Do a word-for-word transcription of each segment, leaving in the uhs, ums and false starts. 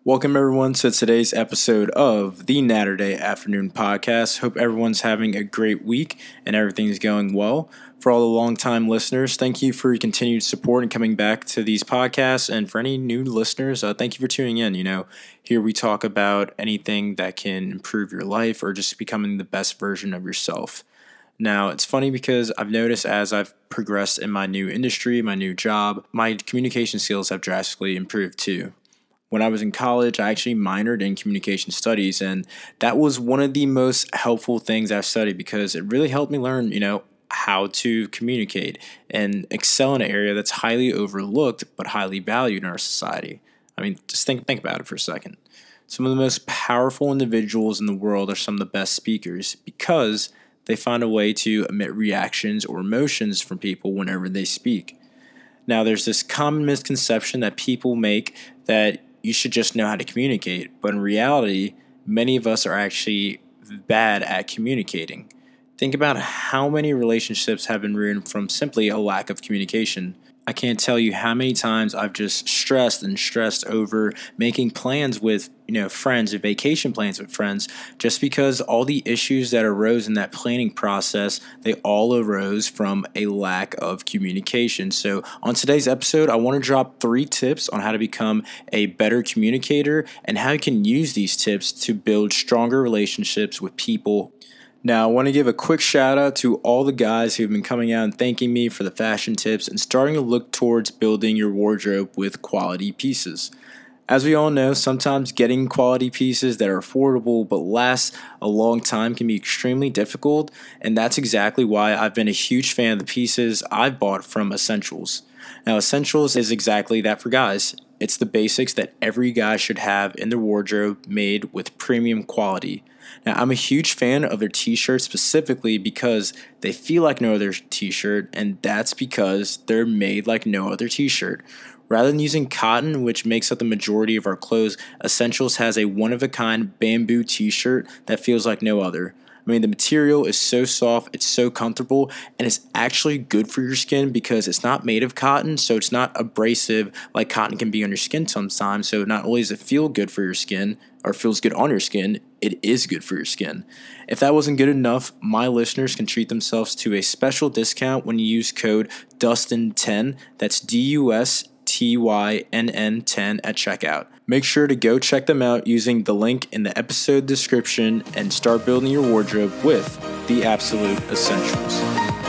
Welcome, everyone, to today's episode of the Natterday Afternoon Podcast. Hope everyone's having a great week and everything's going well. For all the longtime listeners, thank you for your continued support and coming back to these podcasts. And for any new listeners, uh, thank you for tuning in. You know, here we talk about anything that can improve your life or just becoming the best version of yourself. Now, it's funny because I've noticed as I've progressed in my new industry, my new job, my communication skills have drastically improved too. When I was in college, I actually minored in communication studies, and that was one of the most helpful things I've studied because it really helped me learn, you know, how to communicate and excel in an area that's highly overlooked but highly valued in our society. I mean, just think think about it for a second. Some of the most powerful individuals in the world are some of the best speakers because they find a way to emit reactions or emotions from people whenever they speak. Now, there's this common misconception that people make that you should just know how to communicate. But in reality, many of us are actually bad at communicating. Think about how many relationships have been ruined from simply a lack of communication. I can't tell you how many times I've just stressed and stressed over making plans with, you know, friends, or vacation plans with friends, just because all the issues that arose in that planning process, they all arose from a lack of communication. So on today's episode, I want to drop three tips on how to become a better communicator and how you can use these tips to build stronger relationships with people. Now, I want to give a quick shout out to all the guys who've been coming out and thanking me for the fashion tips and starting to look towards building your wardrobe with quality pieces. As we all know, sometimes getting quality pieces that are affordable but last a long time can be extremely difficult, and that's exactly why I've been a huge fan of the pieces I've bought from Essentials. Now, Essentials is exactly that for guys. It's the basics that every guy should have in their wardrobe made with premium quality. Now, I'm a huge fan of their t-shirts specifically because they feel like no other t-shirt, and that's because they're made like no other t-shirt. Rather than using cotton, which makes up the majority of our clothes, Essentials has a one-of-a-kind bamboo t-shirt that feels like no other. I mean, the material is so soft, it's so comfortable, and it's actually good for your skin because it's not made of cotton, so it's not abrasive like cotton can be on your skin sometimes. So not only does it feel good for your skin, or feels good on your skin, it is good for your skin. If that wasn't good enough, my listeners can treat themselves to a special discount when you use code Dustin ten, that's D U S T Y N N ten at checkout. Make sure to go check them out using the link in the episode description and start building your wardrobe with the Absolute Essentials.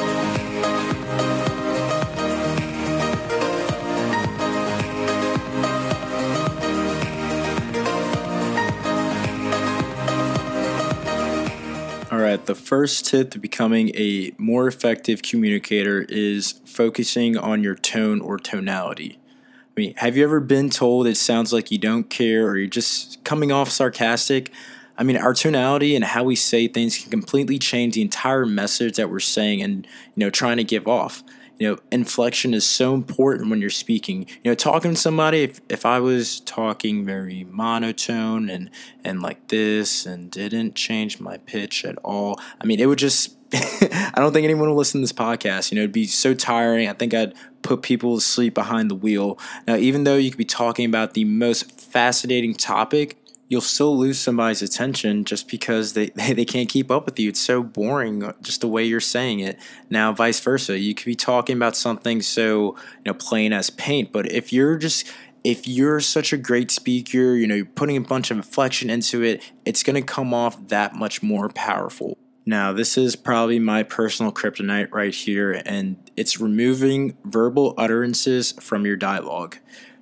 All right, the first tip to becoming a more effective communicator is focusing on your tone or tonality. I mean, have you ever been told it sounds like you don't care or you're just coming off sarcastic? I mean, our tonality and how we say things can completely change the entire message that we're saying and, you know, trying to give off. You know, inflection is so important when you're speaking. You know, talking to somebody, if, if I was talking very monotone and, and like this and didn't change my pitch at all, I mean, it would just, I don't think anyone would listen to this podcast. You know, it'd be so tiring. I think I'd put people to sleep behind the wheel. Now, even though you could be talking about the most fascinating topic, you'll still lose somebody's attention just because they, they can't keep up with you. It's so boring just the way you're saying it. Now, vice versa. You could be talking about something so, you know, plain as paint, but if you're just if you're such a great speaker, you know, you're putting a bunch of inflection into it, it's going to come off that much more powerful. Now, this is probably my personal kryptonite right here, and it's removing verbal utterances from your dialogue.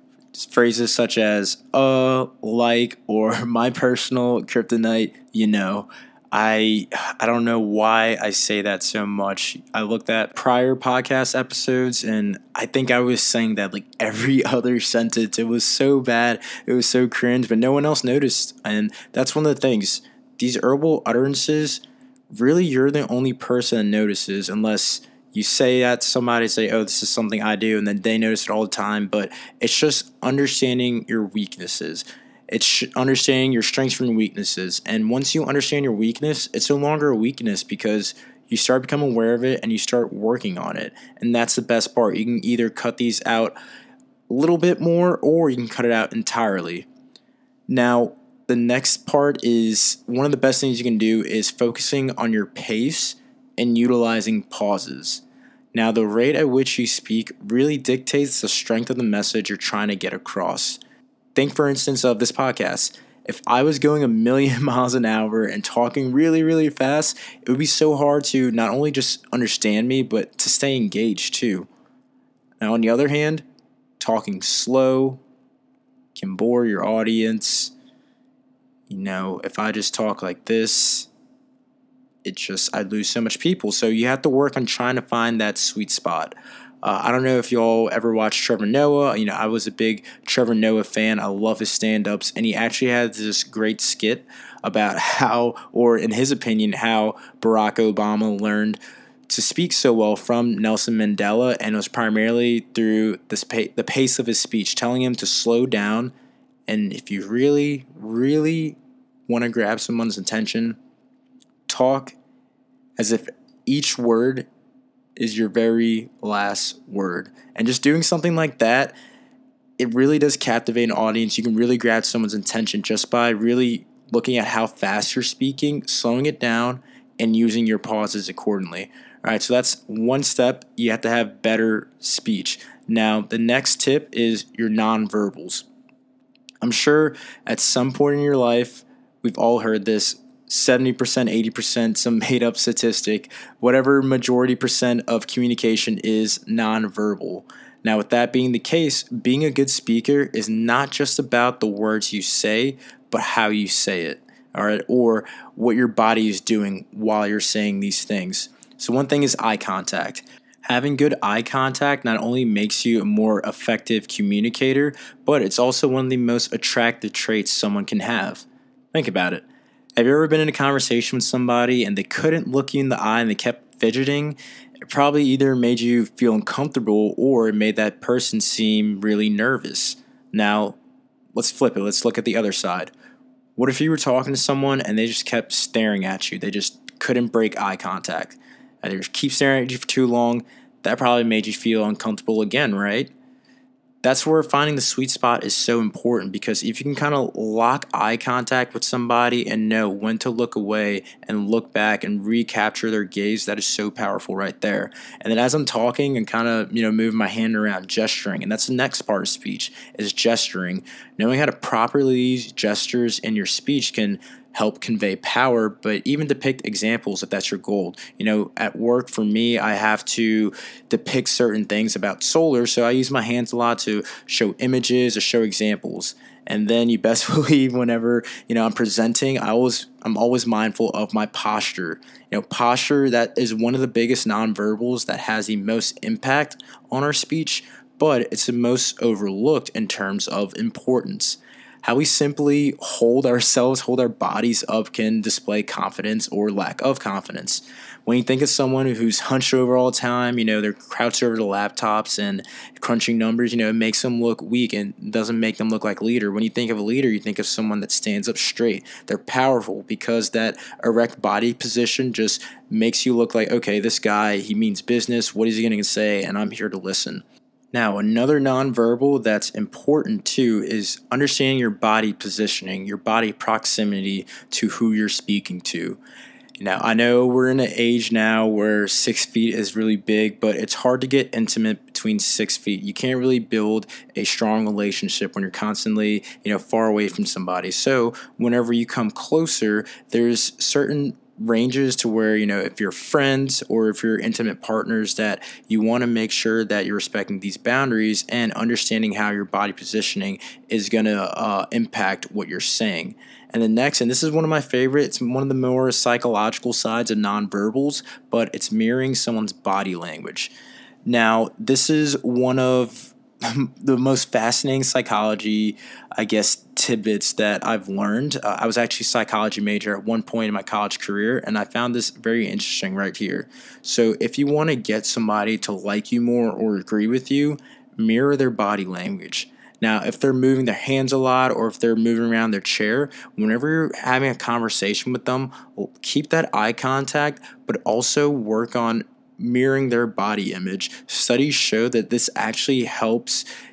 Phrases such as, uh, like, or my personal kryptonite, you know. I I don't know why I say that so much. I looked at prior podcast episodes, and I think I was saying that like every other sentence. It was so bad. It was so cringe, but no one else noticed. And that's one of the things. These verbal utterances, really, you're the only person that notices unless you say that to somebody, say, oh, this is something I do, and then they notice it all the time. But it's just understanding your weaknesses. It's sh- understanding your strengths from your weaknesses. And once you understand your weakness, it's no longer a weakness because you start becoming aware of it and you start working on it. And that's the best part. You can either cut these out a little bit more or you can cut it out entirely. Now, the next part is one of the best things you can do is focusing on your pace and utilizing pauses. Now, the rate at which you speak really dictates the strength of the message you're trying to get across. Think, for instance, of this podcast. If I was going a million miles an hour and talking really, really fast, it would be so hard to not only just understand me, but to stay engaged too. Now, on the other hand, talking slow can bore your audience. You know, if I just talk like this, it just, I'd lose so much people. So you have to work on trying to find that sweet spot. Uh, I don't know if y'all ever watched Trevor Noah. You know, I was a big Trevor Noah fan. I love his stand-ups. And he actually had this great skit about how, or in his opinion, how Barack Obama learned to speak so well from Nelson Mandela. And it was primarily through this pa- the pace of his speech, telling him to slow down. And if you really, really want to grab someone's attention, talk as if each word is your very last word. And just doing something like that, it really does captivate an audience. You can really grab someone's attention just by really looking at how fast you're speaking, slowing it down, and using your pauses accordingly. All right, so that's one step. You have to have better speech. Now, the next tip is your nonverbals. I'm sure at some point in your life, we've all heard this, seventy percent, eighty percent, some made-up statistic, whatever majority percent of communication is nonverbal. Now, with that being the case, being a good speaker is not just about the words you say, but how you say it, all right, or what your body is doing while you're saying these things. So one thing is eye contact. Having good eye contact not only makes you a more effective communicator, but it's also one of the most attractive traits someone can have. Think about it. Have you ever been in a conversation with somebody and they couldn't look you in the eye and they kept fidgeting? It probably either made you feel uncomfortable or it made that person seem really nervous. Now, let's flip it. Let's look at the other side. What if you were talking to someone and they just kept staring at you? They just couldn't break eye contact. And they just keep staring at you for too long. That probably made you feel uncomfortable again, right? That's where finding the sweet spot is so important, because if you can kind of lock eye contact with somebody and know when to look away and look back and recapture their gaze, that is so powerful right there. And then as I'm talking and kind of, you know, moving my hand around, gesturing, and that's the next part of speech is gesturing. Knowing how to properly use gestures in your speech can help convey power, but even depict examples if that's your goal. You know, at work for me, I have to depict certain things about solar, so I use my hands a lot to show images or show examples. And then you best believe whenever, you know, I'm presenting, I always I'm always mindful of my posture. You know, posture, that is one of the biggest nonverbals that has the most impact on our speech, but it's the most overlooked in terms of importance. How we simply hold ourselves, hold our bodies up can display confidence or lack of confidence. When you think of someone who's hunched over all the time, you know, they're crouched over the laptops and crunching numbers, you know, it makes them look weak and doesn't make them look like a leader. When you think of a leader, you think of someone that stands up straight. They're powerful because that erect body position just makes you look like, okay, this guy, he means business. What is he going to say? And I'm here to listen. Now, another nonverbal that's important too is understanding your body positioning, your body proximity to who you're speaking to. Now, I know we're in an age now where six feet is really big, but it's hard to get intimate between six feet. You can't really build a strong relationship when you're constantly, you know, far away from somebody. So whenever you come closer, there's certain ranges to where, you know, if you're friends or if you're intimate partners, that you want to make sure that you're respecting these boundaries and understanding how your body positioning is going to uh, impact what you're saying. And the next, and this is one of my favorite, it's one of the more psychological sides of nonverbals, but it's mirroring someone's body language. Now, this is one of the most fascinating psychology, I guess, tidbits that I've learned. Uh, I was actually a psychology major at one point in my college career, and I found this very interesting right here. So if you want to get somebody to like you more or agree with you, mirror their body language. Now, if they're moving their hands a lot or if they're moving around their chair, whenever you're having a conversation with them, keep that eye contact, but also work on mirroring their body image. Studies show that this actually helps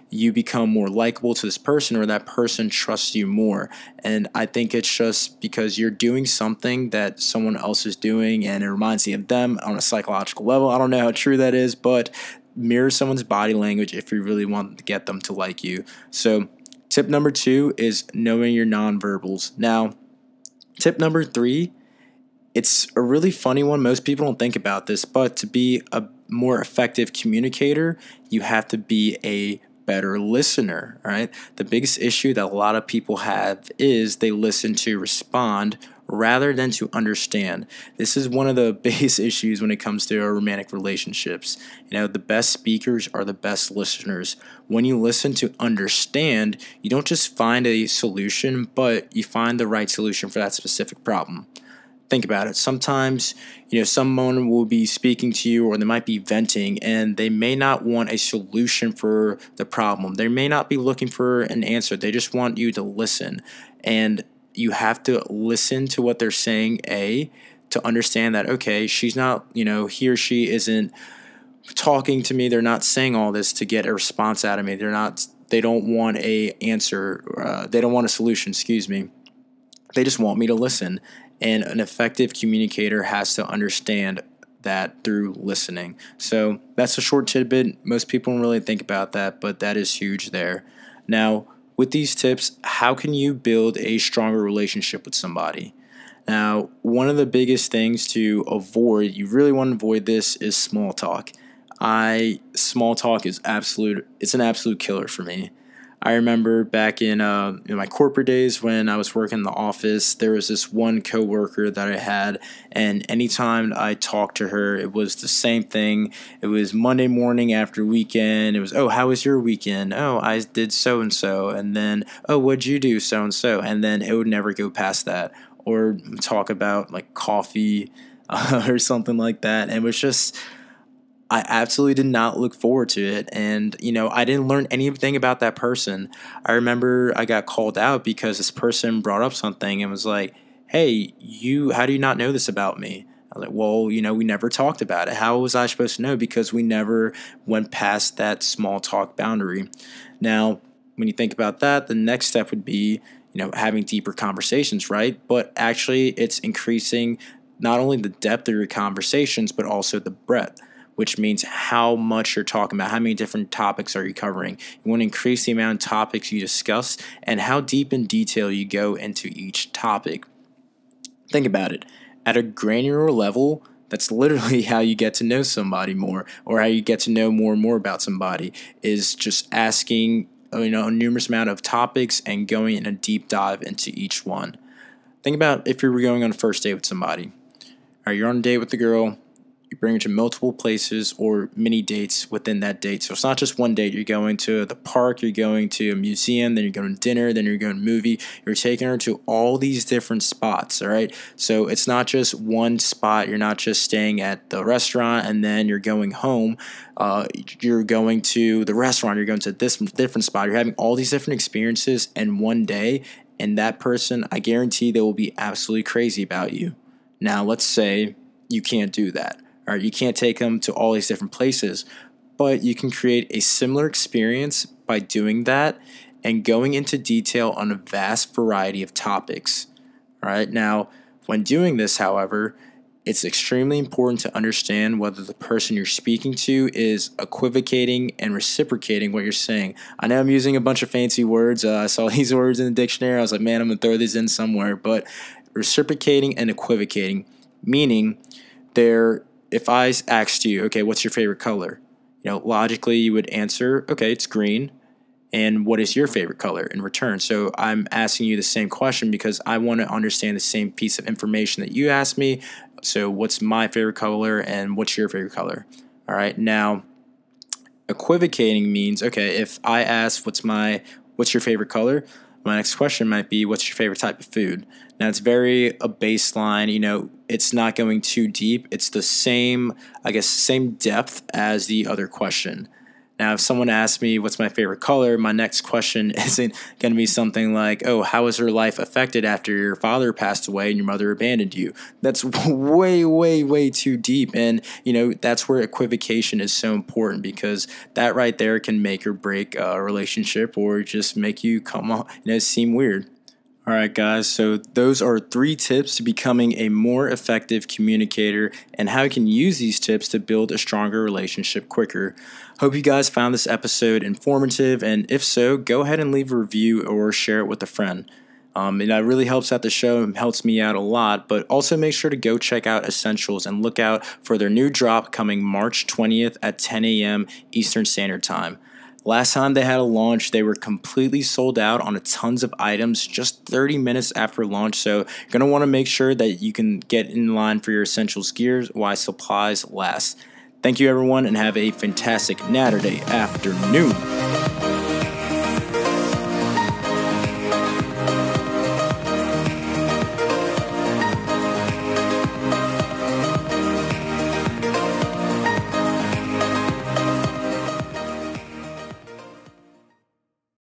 you become more likable to this person, or that person trusts you more. And I think it's just because you're doing something that someone else is doing and it reminds you of them on a psychological level. I don't know how true that is, but mirror someone's body language if you really want to get them to like you. So tip number two is knowing your nonverbals. Now, tip number three, it's a really funny one. Most people don't think about this, but to be a more effective communicator, you have to be a better listener, right? The biggest issue that a lot of people have is they listen to respond rather than to understand. This is one of the biggest issues when it comes to romantic relationships. You know, the best speakers are the best listeners. When you listen to understand, you don't just find a solution, but you find the right solution for that specific problem. Think about it. Sometimes, you know, someone will be speaking to you or they might be venting and they may not want a solution for the problem. They may not be looking for an answer. They just want you to listen. And you have to listen to what they're saying, A, to understand that, okay, she's not, you know, he or she isn't talking to me. They're not saying all this to get a response out of me. They're not, they don't want a answer. Uh, they don't want a solution, excuse me. They just want me to listen. And an effective communicator has to understand that through listening. So that's a short tidbit. Most people don't really think about that, but that is huge there. Now, with these tips, how can you build a stronger relationship with somebody? Now, one of the biggest things to avoid, you really want to avoid this, is small talk. I small talk is absolute, it's an absolute killer for me. I remember back in, uh, in my corporate days when I was working in the office, there was this one coworker that I had, and anytime I talked to her, it was the same thing. It was Monday morning after weekend. It was, oh, how was your weekend? Oh, I did so-and-so. And then, oh, what'd you do? So-and-so. And then it would never go past that. Or talk about like coffee uh, or something like that. And it was just, I absolutely did not look forward to it. And, you know, I didn't learn anything about that person. I remember I got called out because this person brought up something and was like, hey, you, how do you not know this about me? I was like, well, you know, we never talked about it. How was I supposed to know? Because we never went past that small talk boundary. Now, when you think about that, the next step would be, you know, having deeper conversations, right? But actually, it's increasing not only the depth of your conversations, but also the breadth, which means how much you're talking about, how many different topics are you covering. You want to increase the amount of topics you discuss and how deep in detail you go into each topic. Think about it. At a granular level, that's literally how you get to know somebody more, or how you get to know more and more about somebody, is just asking, you know, a numerous amount of topics and going in a deep dive into each one. Think about if you were going on a first date with somebody. All right, you're on a date with the girl. You bring her to multiple places or mini dates within that date. So it's not just one date. You're going to the park, you're going to a museum, then you're going to dinner, then you're going to a movie. You're taking her to all these different spots, all right? So it's not just one spot. You're not just staying at the restaurant and then you're going home. Uh, you're going to the restaurant. You're going to this different spot. You're having all these different experiences in one day. And that person, I guarantee they will be absolutely crazy about you. Now, let's say you can't do that. Or you can't take them to all these different places, but you can create a similar experience by doing that and going into detail on a vast variety of topics. All right. Now, when doing this, however, it's extremely important to understand whether the person you're speaking to is equivocating and reciprocating what you're saying. I know I'm using a bunch of fancy words. Uh, I saw these words in the dictionary. I was like, man, I'm going to throw these in somewhere. But reciprocating and equivocating, meaning they're if I asked you, okay, what's your favorite color? You know, logically you would answer, okay, it's green. And what is your favorite color in return? So I'm asking you the same question because I want to understand the same piece of information that you asked me. So what's my favorite color and what's your favorite color? All right. Now, equivocating means, okay, if I ask what's my what's your favorite color, my next question might be, what's your favorite type of food? Now, it's very a baseline, you know, it's not going too deep. It's the same, I guess, same depth as the other question. Now, if someone asks me what's my favorite color, my next question isn't going to be something like, oh, how was your life affected after your father passed away and your mother abandoned you? That's way, way, way too deep. And, you know, that's where equivocation is so important, because that right there can make or break a relationship or just make you come on, you know, seem weird. All right, guys, so those are three tips to becoming a more effective communicator and how you can use these tips to build a stronger relationship quicker. Hope you guys found this episode informative, and if so, go ahead and leave a review or share it with a friend. Um, and that really helps out the show and helps me out a lot, but also make sure to go check out Essentials and look out for their new drop coming March twentieth at ten a.m. Eastern Standard Time. Last time they had a launch, they were completely sold out on a tons of items just thirty minutes after launch, so you're going to want to make sure that you can get in line for your Essentials gear while supplies last. Thank you, everyone, and have a fantastic Natterday afternoon.